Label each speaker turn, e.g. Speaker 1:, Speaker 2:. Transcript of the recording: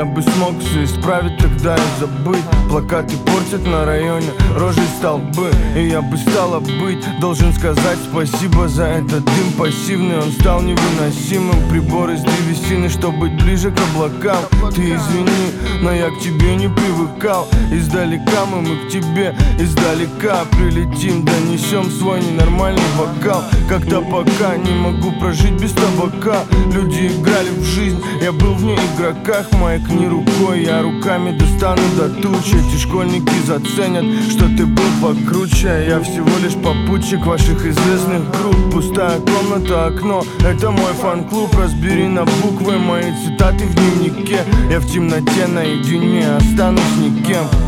Speaker 1: бы смог все исправить тогда и забыть. Плакаты портят на районе, рожей столбы, и я бы стала быть. Должен сказать спасибо за этот дым пассивный. Он стал невыносимым. Прибор из древесины, чтобы быть ближе к облакам. Ты извини, но я к тебе не привыкал. Издалека мы к тебе, издалека прилетим, донесем свой ненормальный вокал. Когда пока не могу прожить без табака. Люди играли в жизнь, я был в ней игроках. Маякни рукой, я руками достану до тучи. Эти школьники заценят, что ты был покруче. Я всего лишь попутчик ваших известных групп. Пустая комната, окно, это мой фан-клуб. Разбери на буквы мои цитаты в дневнике. Я в темноте наедине останусь никем.